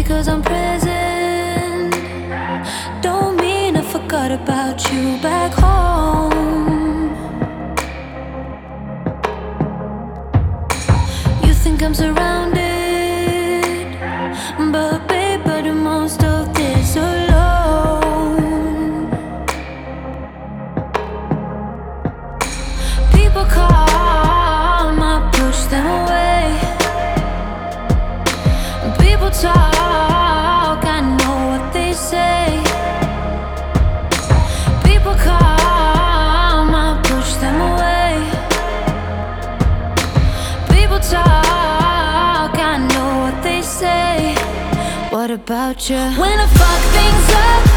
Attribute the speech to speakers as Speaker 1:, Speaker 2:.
Speaker 1: because I'm present don't mean I forgot about you back home. You think I'm surrounded, but babe, I do most of this alone. People call, I push them away. People talk, I know what they say. People come, I push them away. People talk, I know what they say. What about you? When I fuck things up,